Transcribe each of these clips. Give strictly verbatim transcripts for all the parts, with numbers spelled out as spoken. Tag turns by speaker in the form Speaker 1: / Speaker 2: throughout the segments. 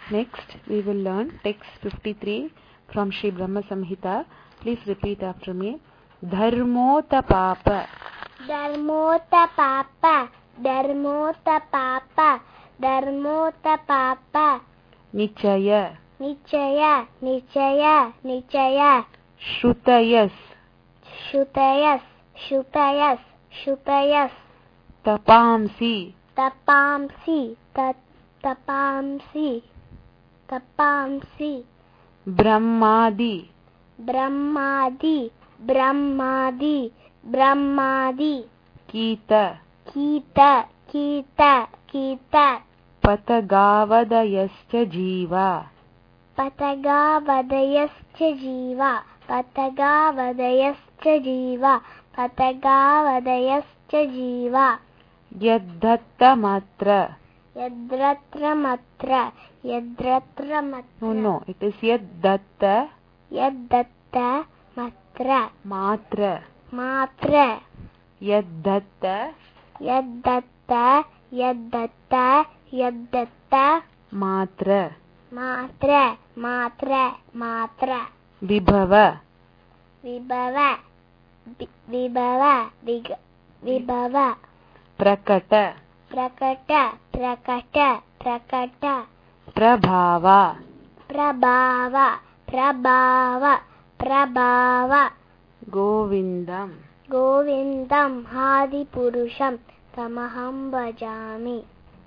Speaker 1: Next, we will learn text fifty-three from Sri Brahma Samhita. Please repeat after me. Dharmota papa.
Speaker 2: Dharmota papa. Dharmota papa. Dharmota papa.
Speaker 1: Nichaya.
Speaker 2: Nichaya. Nichaya. Nichaya.
Speaker 1: Shrutayas.
Speaker 2: Shrutayas. Shrutayas. Shrutayas.
Speaker 1: Tapamsi.
Speaker 2: Tapamsi. Tapamsi. Tapamsi.
Speaker 1: Brahmadi.
Speaker 2: Brahmadi. Brahmadi. Brahmadi.
Speaker 1: Kita.
Speaker 2: Kita. Kita. Kita.
Speaker 1: Patagavadayascha jiva.
Speaker 2: Patagavadayascha jiva. Patagavadayascha jiva. Patagavadayascha jiva.
Speaker 1: Yaddatta matra.
Speaker 2: Yadratra matra. Yadratra matra.
Speaker 1: No, no, it is yaddatta.
Speaker 2: Yaddatta matra.
Speaker 1: Matra.
Speaker 2: Matra.
Speaker 1: Yaddatta.
Speaker 2: Yaddatta. Yaddatta. Yaddatta.
Speaker 1: Matra.
Speaker 2: Matra. Matra. Matra.
Speaker 1: Vibhava.
Speaker 2: Vibhava. Vibhava. Vibhava.
Speaker 1: Prakata.
Speaker 2: Prakata. Prakata. Prakata.
Speaker 1: Prabhava.
Speaker 2: Prabhava. Prabhava. Prabhava.
Speaker 1: Govindam.
Speaker 2: Govindam Hadi Purusham Tamaham Bhajami.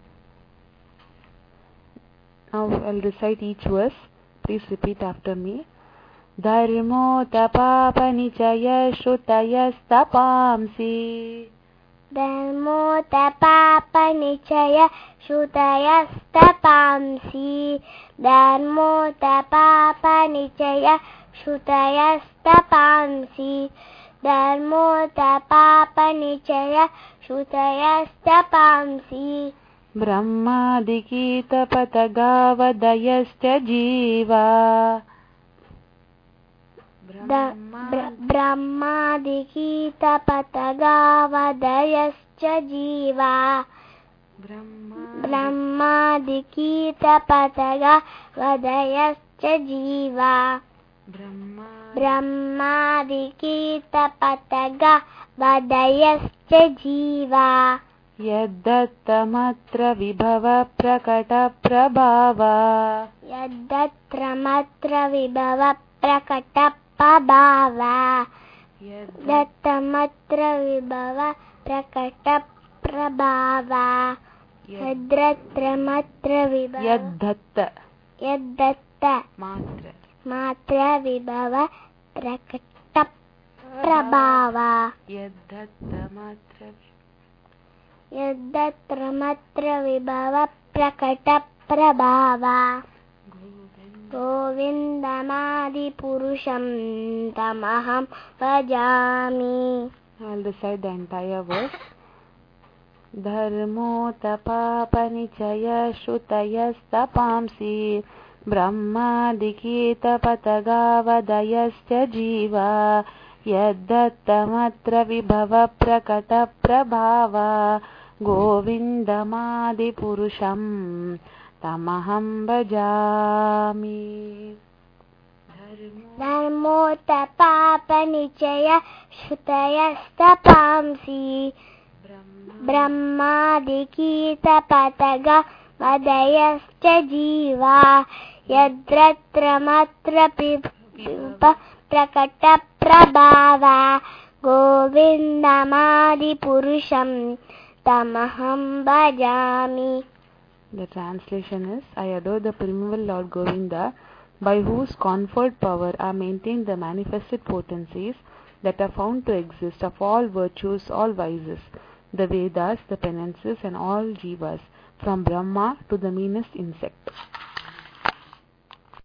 Speaker 1: Now I'll recite each verse. Please repeat after me. Dharmo tapapa nichaya shrutayastapamsi.
Speaker 2: Dharmo tapapa nichaya shrutayastapamsi. Dharmo tapapa nichaya shrutayastapamsi. Dharmo tapapa nichaya shrutayastapamsi.
Speaker 1: Brahmadikita patagavadayascha jiva.
Speaker 2: Brahmadikita patagavadayascha jiva. Brahmadikita patagavadayascha jiva. Brahmadikita patagavadayascha jiva.
Speaker 1: Yaddattamatra vibhava prakata prabhava.
Speaker 2: Yaddattamatra vibhava prakata prabhava. Yaddattamatra vibhava prakata prabhava. Yaddattamatra vibhava.
Speaker 1: Yaddatta.
Speaker 2: Yaddatta.
Speaker 1: Matra.
Speaker 2: Matra vibhava prakata prabhava.
Speaker 1: Yaddattamatra.
Speaker 2: Yaddattamatra vibhava prakata prabhava. Govindamadi purusham tamaham bhajami.
Speaker 1: I'll recite the entire verse. Dharmo tapapa nichaya shrutayastapamsi. Brahmadikita patagavadayascha jiva. Yaddattamatra vibhava prakata prabhava. Govindamadi purusham tamaham bhajami.
Speaker 2: Dharmo tapapa nichaya shrutayastapamsi. Brahmadikita patagavadayascha jiva. Yadratramatra pipa prakata prabhava. Govindamadi purusham tamaham bhajami.
Speaker 1: The translation is, I adore the primeval Lord Govinda, by whose conferred power are maintained the manifested potencies that are found to exist of all virtues, all vices, the Vedas, the penances, and all jivas, from Brahma to the meanest insect.